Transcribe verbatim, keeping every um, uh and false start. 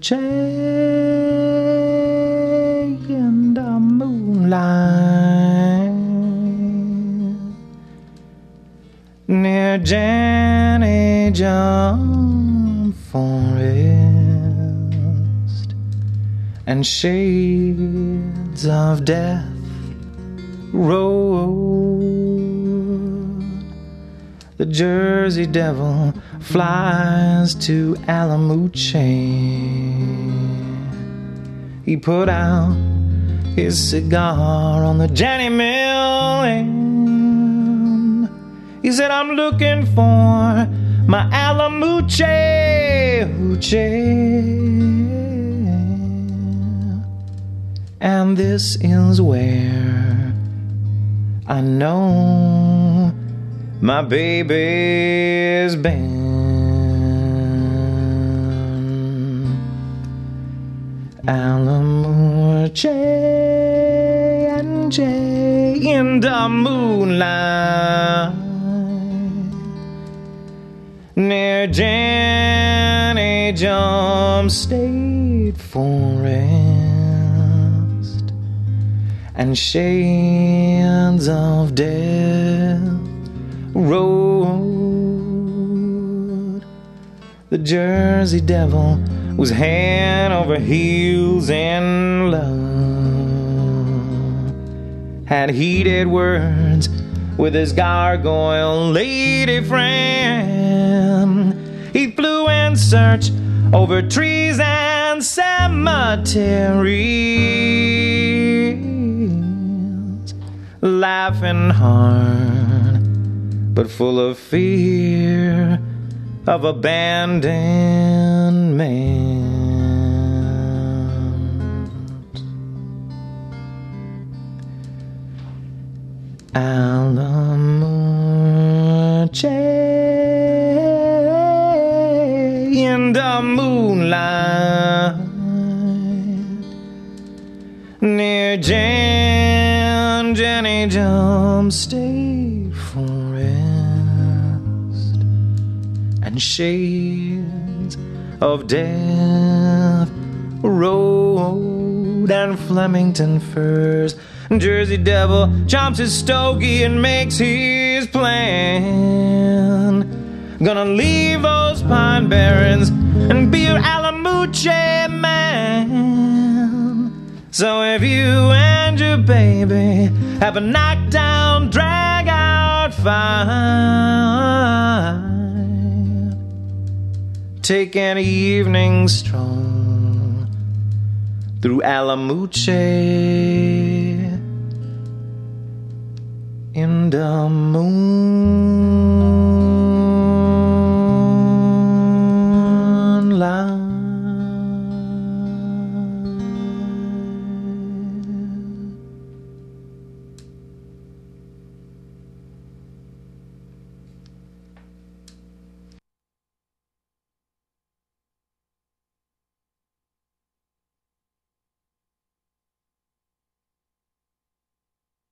in the moonlight near Jenny Jump Forest, and shades of death road. The Jersey Devil flies to Alamuche. He put out his cigar on the Jenny Mill end. He said, I'm looking for my Alamuche hoochie, and this is where I know my baby's been. Alamuche and Jay in the moonlight near Jenny Jump State Forest, and shades of death road. The Jersey Devil was hand over heels in love, had heated words with his gargoyle lady friend. He flew in search over trees and cemeteries, laughing hard but full of fear of abandonment. Alamuche in the moonlight near Jan Jenny Jump State Forest, and shades of death road and Flemington firs. Jersey Devil chops his stogie and makes his plan. Gonna leave those pine barrens and be an Alamuche man. So if you and your baby have a knockdown, drag out fight, take an evening stroll through Alamuche in the moon.